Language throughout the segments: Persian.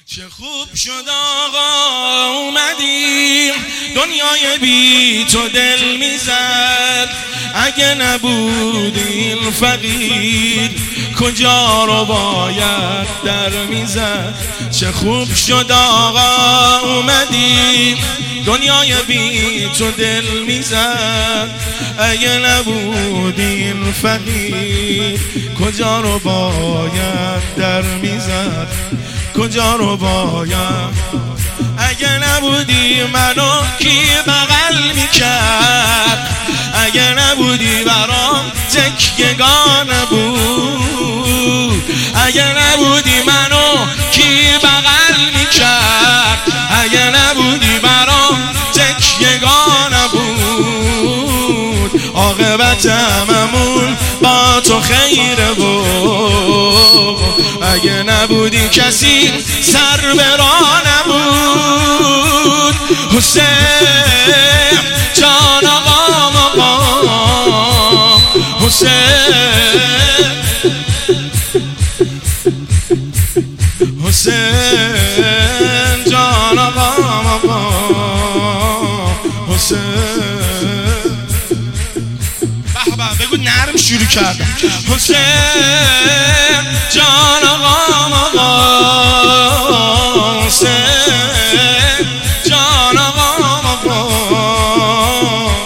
چه خوب شد آقا اومدی، دنیای بی تو دل میزد. اگه نبودی این فقیر کجا رو باید در میزد. چه خوب شد آقا اومدی، دنیای بی تو دل میزد. اگه نبودی این فقیر کجا رو باید در میزد. کجا رو باید. اگه نبودی منو کی بغل میکرد. اگه نبودی برام تکیه‌گاه بود. اگه نبودی منو کی بغل میکرد. اگه نبودی برام تکیه‌گاه بود. عاقبت هممون با تو خیره بود. اگه نبودی کسی سر به راه نبود. حسین جان آقا مقام، حسین حسین جان آقا مقام، حسین بگو نرم شروع کردم. حسین جان آقا مقام، حسین جان آقا مقام.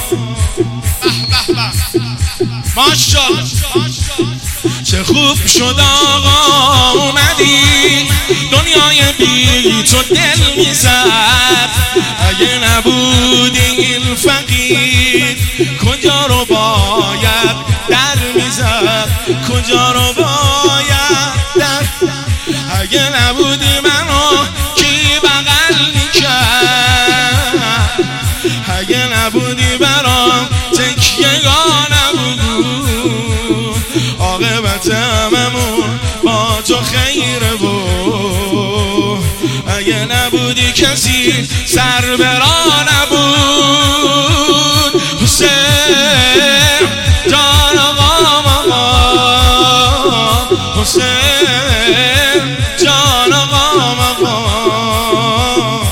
ماشاءالله چه خوب شد آقا اومدی، دنیای بی تو دل میزد. اگه نبودی این فقیر کجا رو باید در میزد. کجا رو باید در. اگه نبودی منو کی بغل میکرد. اگه نبودی برام تکیه‌گاه نبود. عاقبت هممون با تو خیره بود. اگه نبودی کسی سر به راه نبود. حسین جان آقا مقام، حسین جان آقا مقام.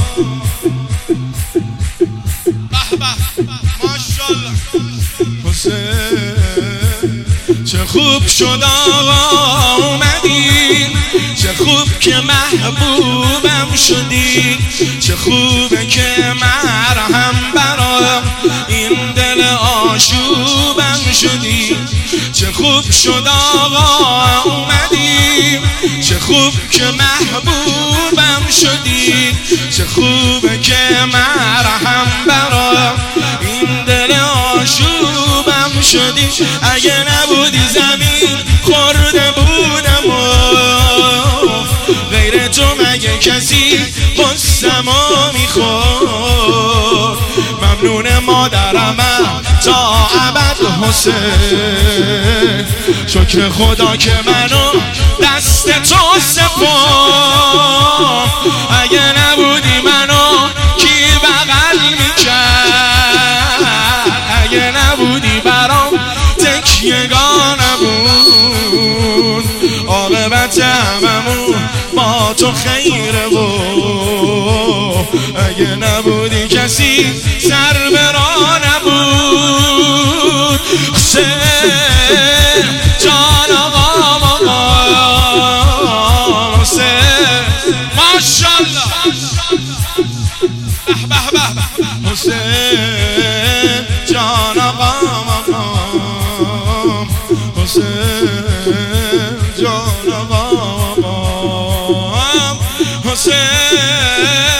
ماشاءالله حسین چه خوب شد آقا اومدی. چه خوب که محبوبم شدی. چه خوبه که مرهم برا این دل آشوبم شدی. چه خوب شد آقا اومدی. چه خوب که محبوبم شدی. چه خوبه که مرهم برا این دل آشوبم شدی. اگه نبودی زمین خورده بودم و غیر تو مگه کسی قصه‌مو میخورد. ممنون مادرمم تا ابد حسین. شکر خدا که منو دست تو سپرد. اگه نبودی منو کی بغل میکرد. اگه نبودی برام تکیه‌گاه نبود. عاقبت هممون با تو خیره بود. اگه نبودی کسی سر به راه نبود. حسین جان آقا مقام، حسین ماشاءالله حسین جان آقا مقام، حسین جان آقا مقام، حسین.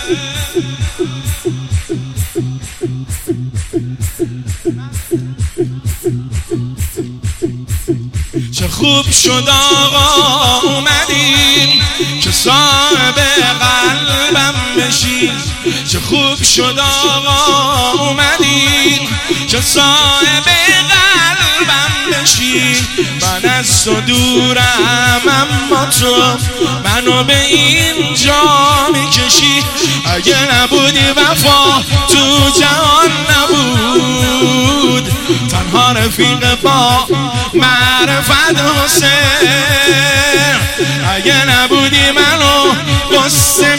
چه خوب شد آقا اومدی که صاحب قلبم بشی. چه خوب شد آقا اومدی که صاحب قلبم بشی. من از از تو دورم، اما تو منو به اینجا میکشی. اگه نبودی وفا تو جهان نبود، تنها رفیق با معرفت حسین. اگه نبودی منو قصه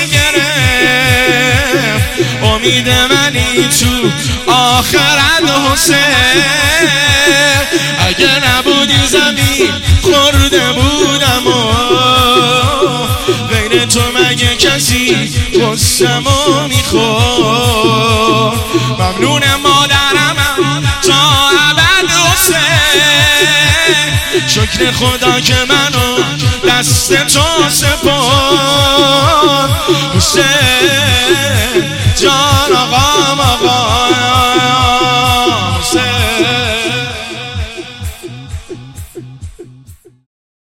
میگرفت، امید منی تو آخرت حسین. اگه نبودی زمین خورده بودم و غیر تو مگه کسی قصه‌مو میخورد. ممنون مادرمم تا ابد حسین، شکر خدا که منو دست تو سپرد حسین.